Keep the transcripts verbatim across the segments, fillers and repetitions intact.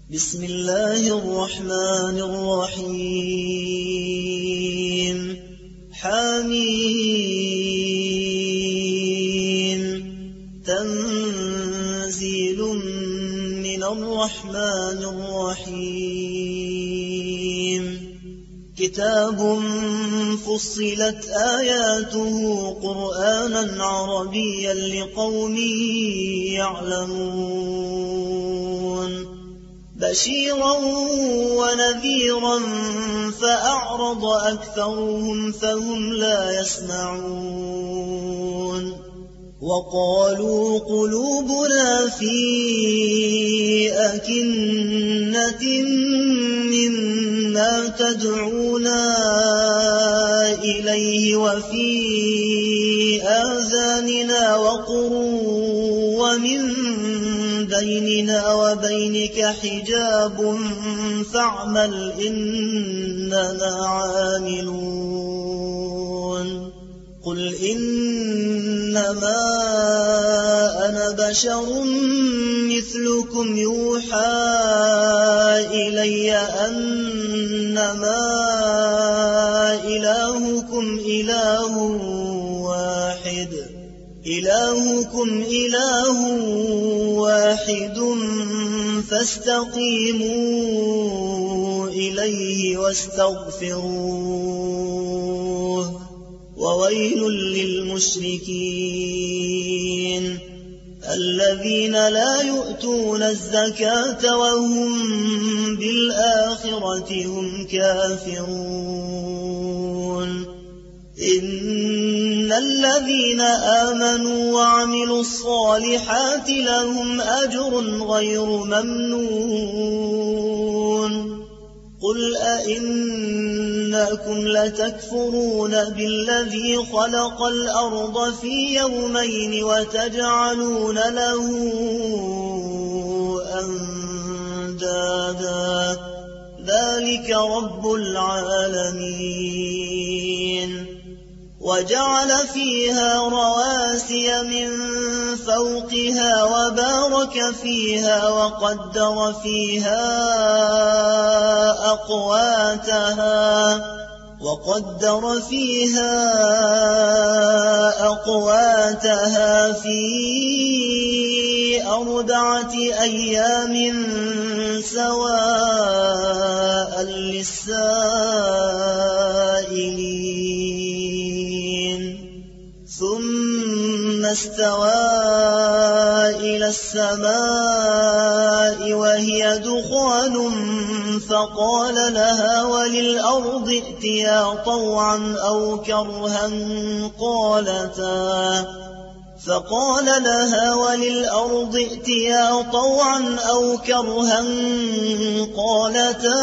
بسم الله الرحمن الرحيم حميم تنزيل من الرحمن الرحيم كتاب فصلت آياته قرآنا عربيا لقوم يعلمون بشيرا ونذيرا فأعرض أكثرهم فهم لا يسمعون وقالوا قلوبنا في أكنة مما تدعونا إليه وفي آذاننا وقر ومن بيننا وبينك حجاب فاعمل إننا عاملون قل إنما أنا بشر مثلكم يوحى إلي أنما إلهكم إله واحد إلهكم إله واحد فاستقيموا إليه واستغفروه وويل للمشركين الذين لا يؤتون الزكاة وهم بالآخرة هم كافرون إن الذين آمنوا وعملوا الصالحات لهم أجر غير ممنون قل أئنكم لتكفرون بالذي خلق الأرض في يومين وتجعلون له أندادا ذلك رب العالمين وجعل فيها رواسي من فوقها وبارك فيها وقدر فيها أقواتها وقدر فيها أقواتها في أربعة أيام سواء للسائلين ثم استوى إلى السماء وهي دخان فقال لها وللأرض ائتيا طوعا أو كرها قالتا فقال لها وللأرض ائتيا طوعا أو كرها قالتا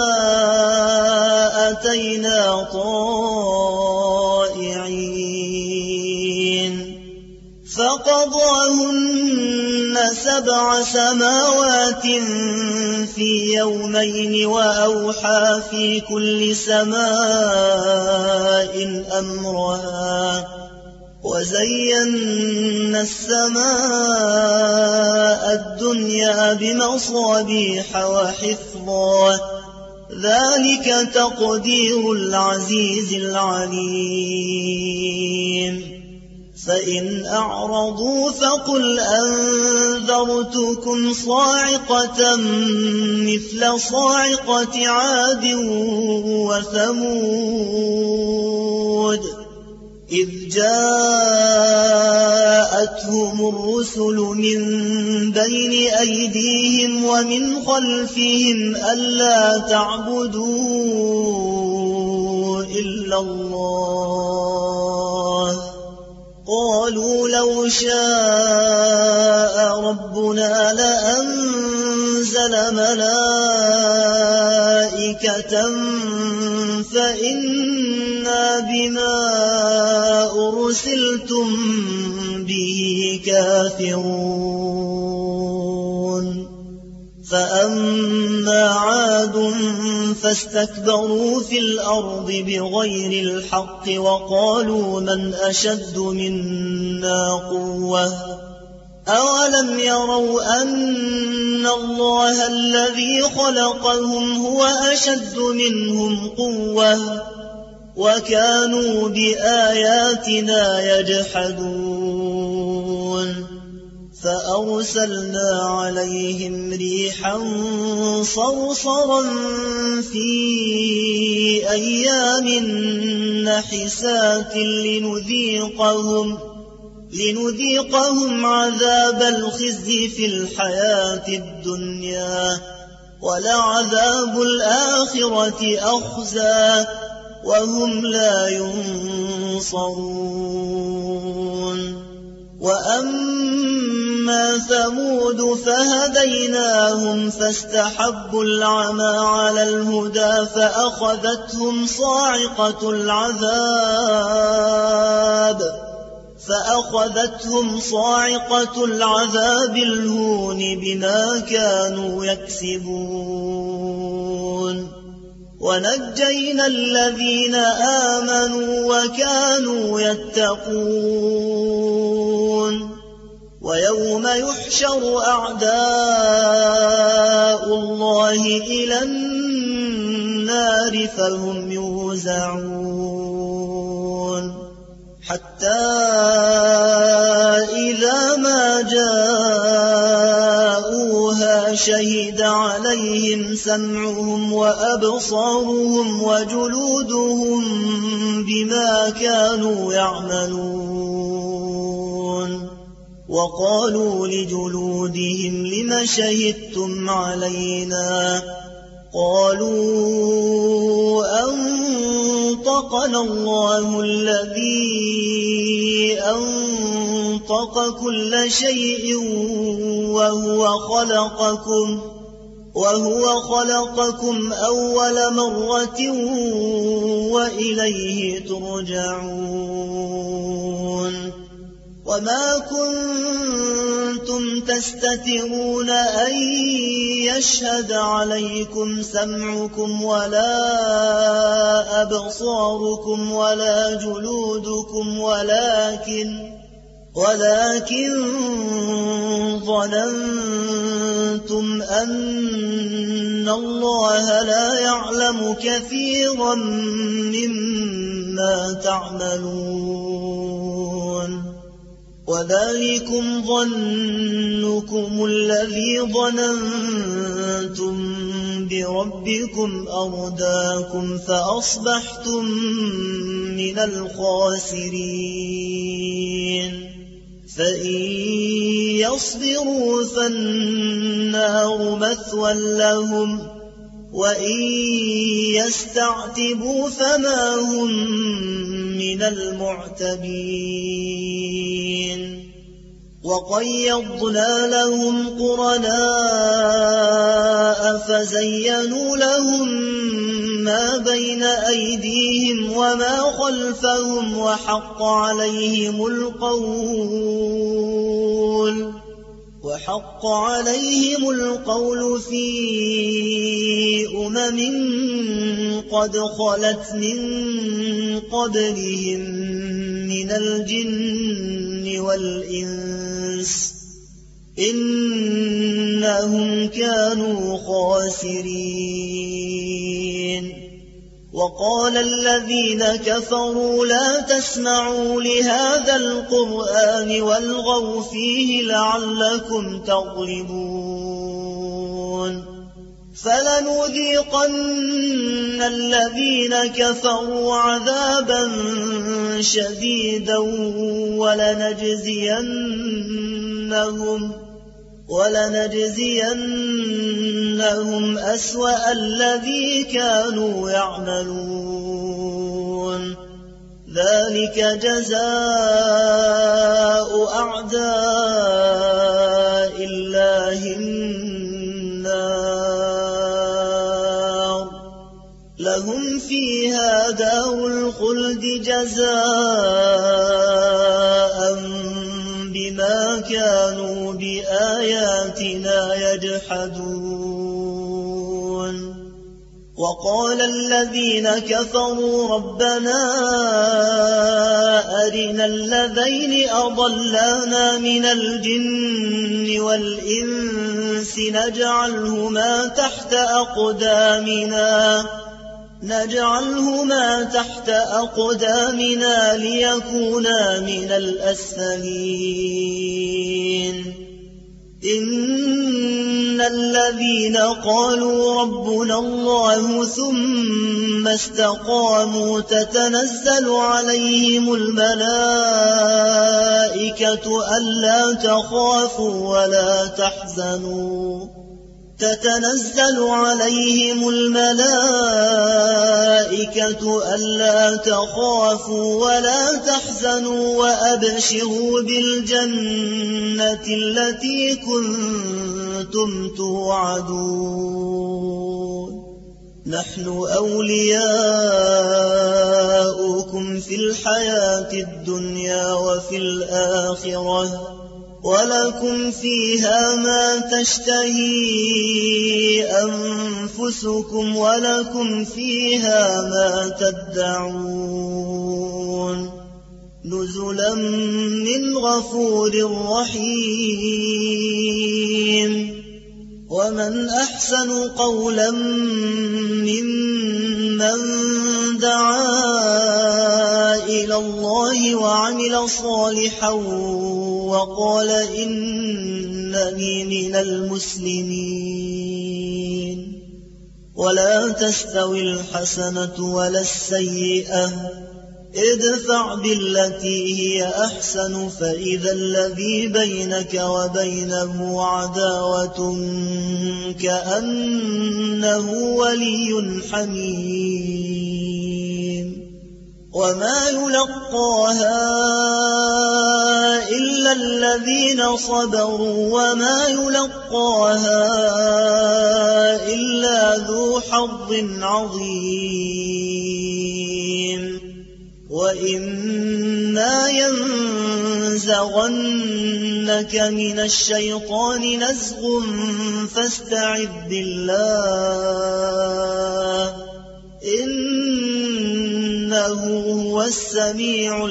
أتينا طائعين فقضاهن سبع سماوات في يومين وأوحى في كل سماء أمرها وزينا السماء الدنيا بمصابيح وحفظا ذلك تقدير العزيز العليم فإن أعرضوا فقل أنذرتكم صاعقة مثل صاعقة عاد وثمود إذ جاءتهم الرسل من بين أيديهم ومن خلفهم ألا تعبدوا إلا الله قالوا لو شاء ربنا لأنزل ملائكة فإنا بما أرسلتم به كافرون فأما عاد فاستكبروا في الأرض بغير الحق وقالوا من أشد منا قوة أولم يروا أن الله الذي خلقهم هو أشد منهم قوة وكانوا بآياتنا يجحدون فأرسلنا عليهم ريحا صرصرا في أيام نحسات لنذيقهم لنذيقهم عذاب الخزي في الحياة الدنيا ولعذاب الآخرة أخزى وهم لا ينصرون وأما ثمود فهديناهم فاستحبوا العمى على الهدى فأخذتهم صاعقة العذاب فأخذتهم صاعقة العذاب الهون بما كانوا يكسبون ونجينا الذين آمنوا وكانوا يتقون ويوم يحشر أعداء الله إلى النار فهم يوزعون حتى إذا ما جاءوها شهد عليهم سمعهم وأبصارهم وجلودهم بما كانوا يعملون وقالوا لجلودهم لم شهدتم علينا قالوا أنطقنا الله الذي أنطق كل شيء وهو خلقكم وهو خلقكم أول مرة وإليه ترجعون وما كنتم تستترون أن يشهد عليكم سمعكم ولا أبصاركم ولا جلودكم ولكن ولكن ظننتم أن الله لا يعلم كثيرا مما تعملون وذلكم ظنكم الذي ظننتم بربكم أرداكم فأصبحتم من الخاسرين فإن يصبروا فالنار مثوى لهم وإن يستعتبوا فما هم من المعتبين وقيضنا لهم قرناء فزينوا لهم ما بين أيديهم وما خلفهم وحق عليهم القول وحق عليهم القول في أمم قد خلت من قبلهم من الجن والإنس إنهم كانوا خاسرين وقال الذين كفروا لا تسمعوا لهذا القرآن والغوا فيه لعلكم تغلبون فلنذيقن الذين كفروا عذابا شديدا ولنجزينهم ولنجزينهم أسوأ الذي كانوا يعملون ذلك جزاء أعداء الله النار لهم فيها دار الخلد جزاء بما كانوا بآياتنا يجحدون وقال الذين كفروا ربنا أرنا الذين أضلانا من الجن والإنس نجعلهما تحت أقدامنا نجعلهما تحت أقدامنا ليكونا من الأسفلين إن الذين قالوا ربنا الله ثم استقاموا تتنزل عليهم الملائكة ألا تخافوا ولا تحزنوا تتنزل عليهم الملائكة ألا تخافوا ولا تحزنوا وأبشروا بالجنة التي كنتم توعدون نحن أولياؤكم في الحياة الدنيا وفي الآخرة ولكم فيها ما تشتهي أنفسكم ولكم فيها ما تدعون نزلا من غفور رحيم ومن أحسن قولا ممن دعا إلى الله وعمل صالحا وقال إنني من المسلمين ولا تستوي الحسنة ولا السيئة ادفع بالتي هي أحسن فإذا الذي بينك وبينه عداوة كأنه ولي حميم وما يلقاها إلا الذين صبروا وما يلقاها إلا ذو حظ عظيم وإما ينزغنك من الشيطان نزغ فاستعذ بالله إنه هو السميع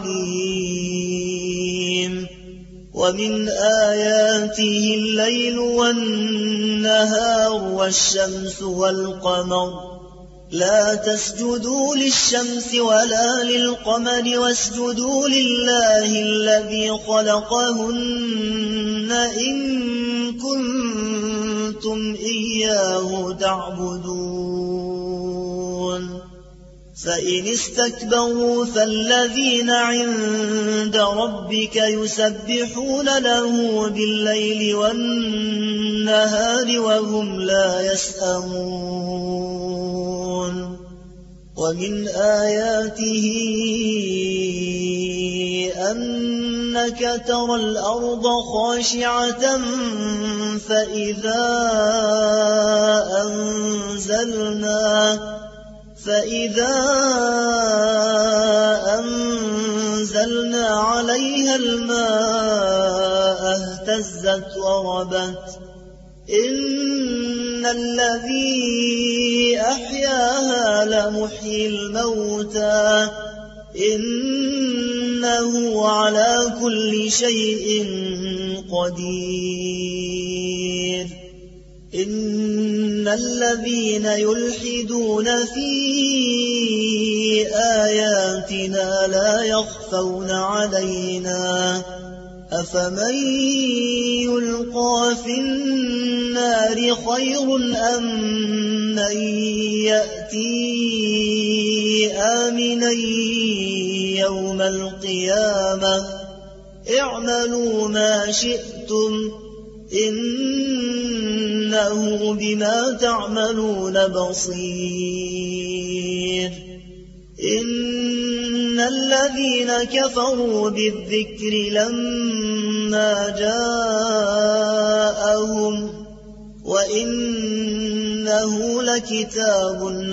العليم ومن آياته الليل والنهار والشمس والقمر لا تسجدوا للشمس ولا للقمر واسجدوا لله الذي خلقهن إن كنتم إياه تعبدون فإن استكبروا فالذين عند ربك يسبحون له بالليل والنهار وهم لا يسأمون ومن آياته أنك ترى الأرض خاشعة فإذا أنزلنا فإذا أنزلنا عليها الماء اهتزت وربت إن الذي أحياها لمحيي الموتى إنه على كل شيء قدير إن الذين يلحدون في آياتنا لا يخفون علينا أفمن يلقى في النار خير أم من يأتي آمنا يوم القيامة اعملوا ما شئتم إنه بما تعملون بصير إن الذين كفروا بالذكر لما جاءهم وإنه لكتاب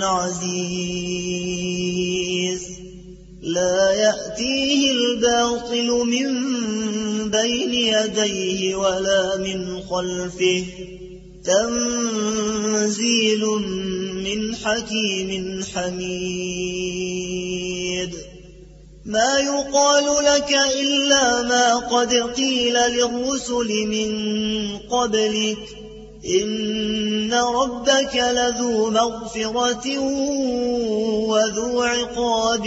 عزيز لا يأتيه الباطل من بين يديه ولا من خلفه تنزيل من حكيم حميد ما يقال لك إلا ما قد قيل للرسل من قبلك إن ربك لذو مغفرة وذو عقاب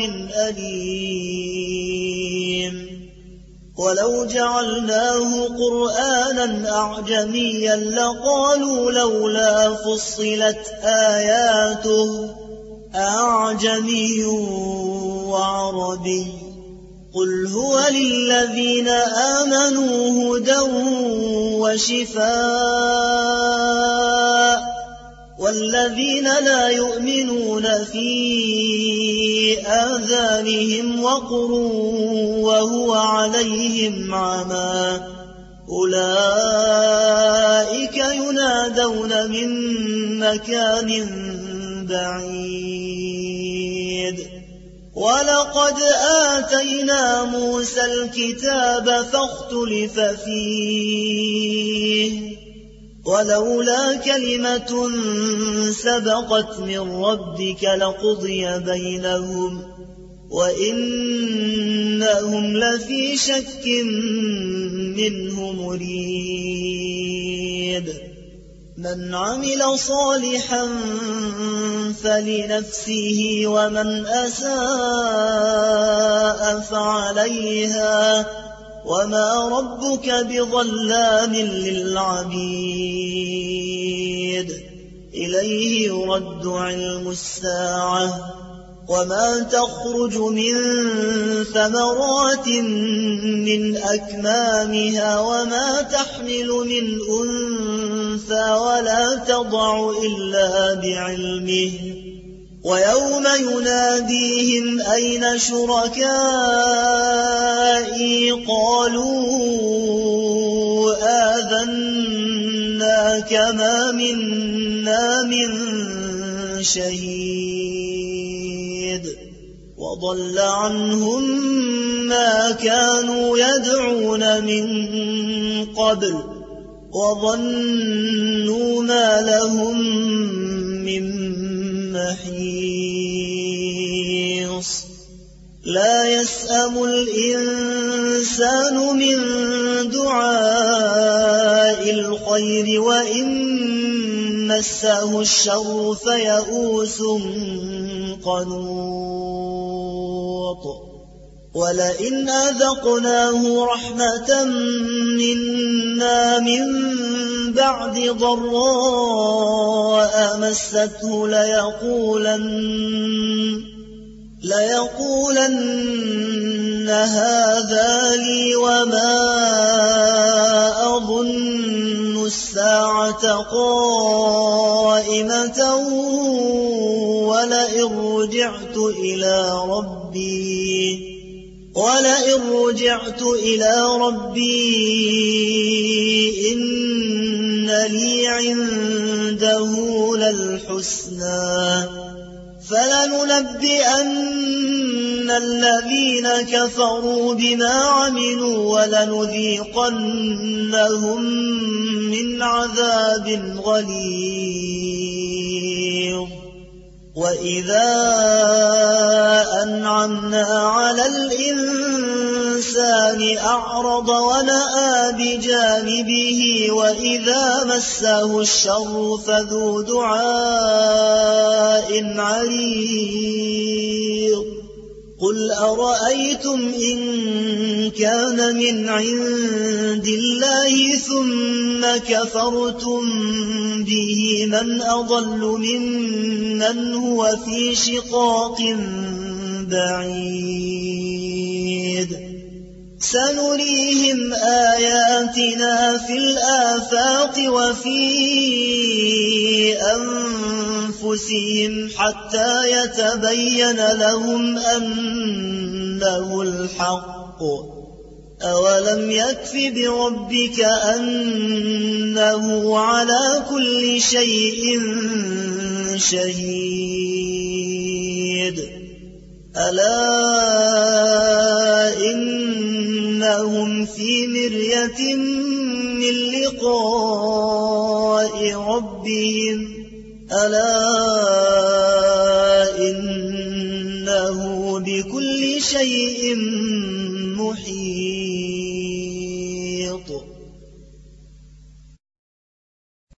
أليم ولو جعلناه قرآنا أعجميا لقالوا لولا فصلت آياته أعجمي وعربي قل هو للذين آمنوا هدى وشفاء والذين لا يؤمنون في آذانهم وقر وهو عليهم عمى أولئك ينادون من مكان بعيد ولقد آتينا موسى الكتاب فاختلف فيه ولولا كلمة سبقت من ربك لقضي بينهم وإنهم لفي شك منه مريب من عمل صالحا فلنفسه ومن أساء فعليها وما ربك بظلام للعبيد إليه يرد علم الساعة وما تخرج من ثمرات من أكمامها وما تحمل من أنثى ولا تضع إلا بعلمه ويوم يناديهم أين شركائي قالوا آذناك ما منا من شهيد وضل عنهم ما كانوا يدعون من قبل وظنوا ما لهم من محيص لا يسأم الإنسان من دعاء الخير وإن مسه الشر فيئوس قنوط ولئن أذقناه رحمة منا من بعد ضراء مسته ليقولن ليقولن هذا لي وما أظن الساعة قائمة ولئن رجعت إلى ربي ولئن رجعت إلى ربي إن لي عنده للحسنى فلننبئن الذين كفروا بما عملوا ولنذيقنهم من عذاب غليظ وإذا أنعمنا على الإنسان أعرض ونأى بجانبه وإذا مسه الشر فذو دعاء عريض قل أرأيتم إن كان من عند الله ثم كفرتم به من أضل ممن هو في شقاق بعيد سنريهم آياتنا في الآفاق وفي أنفسهم حتى يتبين لهم أنه الحق أولم يكف بربك أنه على كل شيء شهيد ألا إنهم في مرية من لقاء ربهم ألا إنه بكل شيء